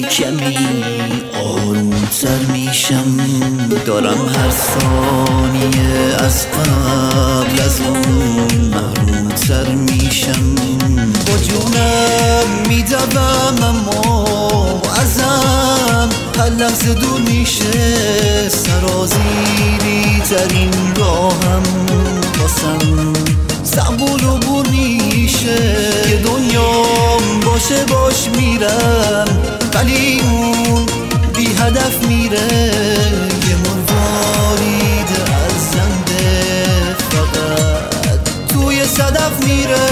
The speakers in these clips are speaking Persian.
کمی آرومتر میشم، دارم هر ثانیه از قبل از اون محرومتر میشم. با جونم میدوم اما ازم هر لحظه دور میشه، سرازیری ترین راهم واسم صعب العبور میشه. یه دنیام باشه باش میرم ولی اون بی هدف میره، یه مروارید ارزنده فقط توی صدف میره.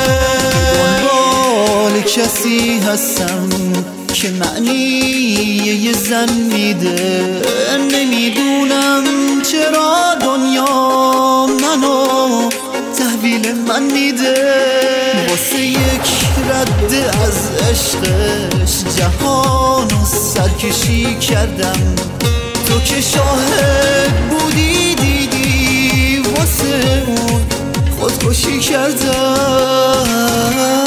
دنبال کسی هستم که معنی یه زن میده، نمیدونم چرا دنیا منو تحویل من میده. واسه یک رد از عشقش جهانو سرکشی کردم، تو که شاهد بودی دیدی واسه اون خودکشی کردم.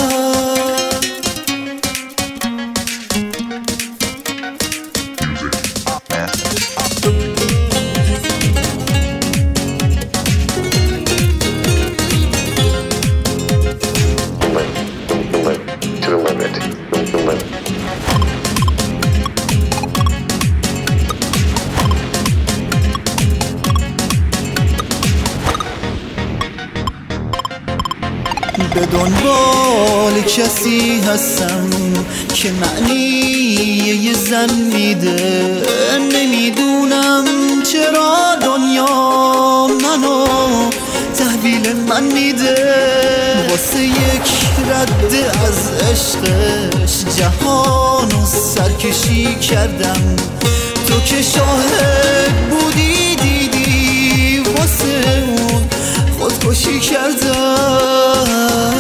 به دنبال کسی هستم که معنی یه زن میده، نمیدونم چرا دنیا منو تحویل من میده. واسه یک رد از عشقش جهانو سرکشی کردم، تو که شاهد بودی دیدی واسه اون خودکشی کردم.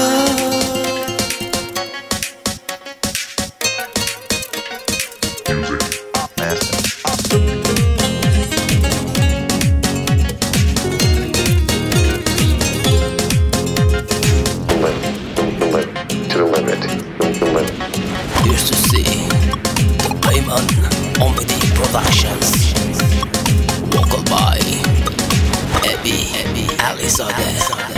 Used to see the Cayman Omidi Productions, vocal by Ebi Alizadeh.